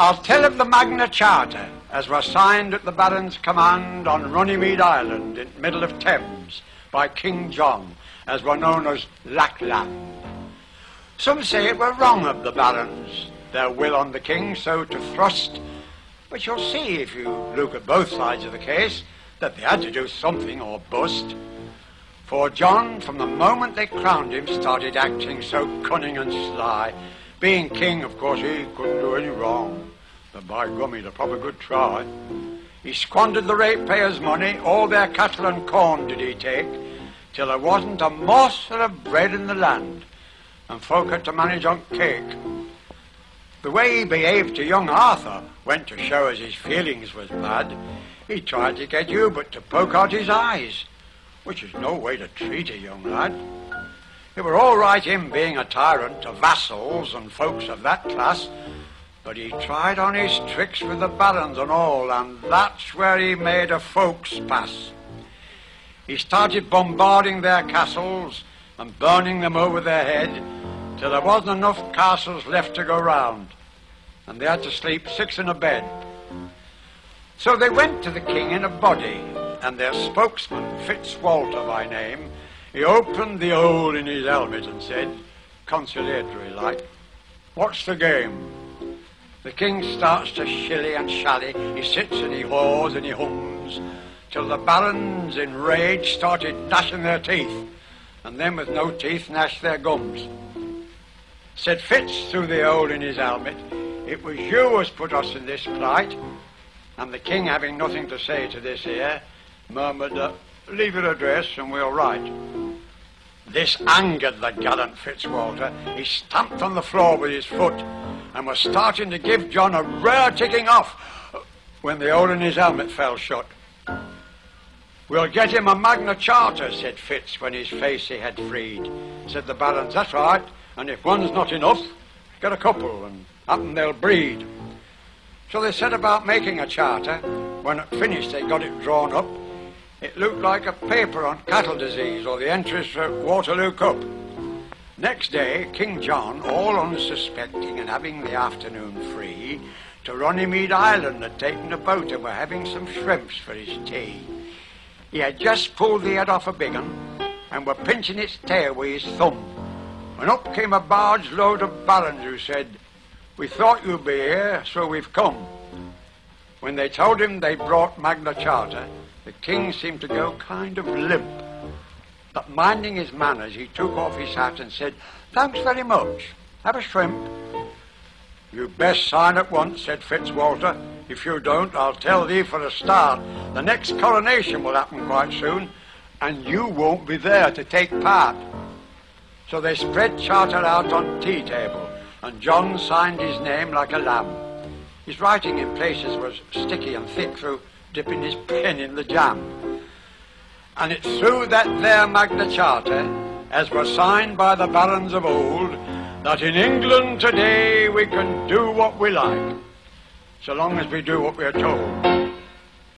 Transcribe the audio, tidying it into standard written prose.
I'll tell of the Magna Charta, as was signed at the Baron's command on Runnymede Island in the middle of Thames by King John, as were known as Lackland. Some say it were wrong of the barons, their will on the king so to thrust, but you'll see if you look at both sides of the case that they had to do something or bust. For John, from the moment they crowned him, started acting so cunning and sly. Being king, of course, he couldn't do any wrong, but by gum, he'd a proper good try. He squandered the ratepayers' money, all their cattle and corn did he take, till there wasn't a morsel of bread in the land, and folk had to manage on cake. The way he behaved to young Arthur went to show as his feelings was bad. He tried to get Hubert to poke out his eyes, which is no way to treat a young lad. It were all right him being a tyrant to vassals and folks of that class, but he tried on his tricks with the barons and all, and that's where he made a folks pass. He started bombarding their castles and burning them over their head till there wasn't enough castles left to go round, and they had to sleep 6 in a bed. So they went to the king in a body, and their spokesman, Fitzwalter by name, he opened the hole in his helmet and said, conciliatory like, "What's the game?" The king starts to shilly and shally. He sits and he haws and he hums, till the barons in rage started gnashing their teeth, and then with no teeth gnashed their gums. Said Fitz through the hole in his helmet, "It was you who has put us in this plight." And the king, having nothing to say to this here, murmured, "Leave your address and we'll write." This angered the gallant Fitzwalter. He stamped on the floor with his foot and was starting to give John a rare ticking off when the hole in his helmet fell shut. "We'll get him a Magna Charta," said Fitz when his face he had freed. Said the barons, "That's right, and if one's not enough, get a couple and happen they'll breed." So they set about making a charter. When it finished, they got it drawn up. It looked like a paper on cattle disease or the entries for Waterloo Cup. Next day, King John, all unsuspecting and having the afternoon free, to Runnymede Island had taken a boat and were having some shrimps for his tea. He had just pulled the head off a big un and were pinching its tail with his thumb, when up came a barge load of barons who said, "We thought you'd be here, so we've come." When they told him they brought Magna Charta, the king seemed to go kind of limp. But minding his manners, he took off his hat and said, "Thanks very much. Have a shrimp." "You'd best sign at once," said Fitzwalter. "If you don't, I'll tell thee for a start, the next coronation will happen quite soon, and you won't be there to take part." So they spread charter out on tea table, and John signed his name like a lamb. His writing in places was sticky and thick through dipping his pen in the jam. And it's through that there Magna Charta, as was signed by the barons of old, that in England today we can do what we like, so long as we do what we're told.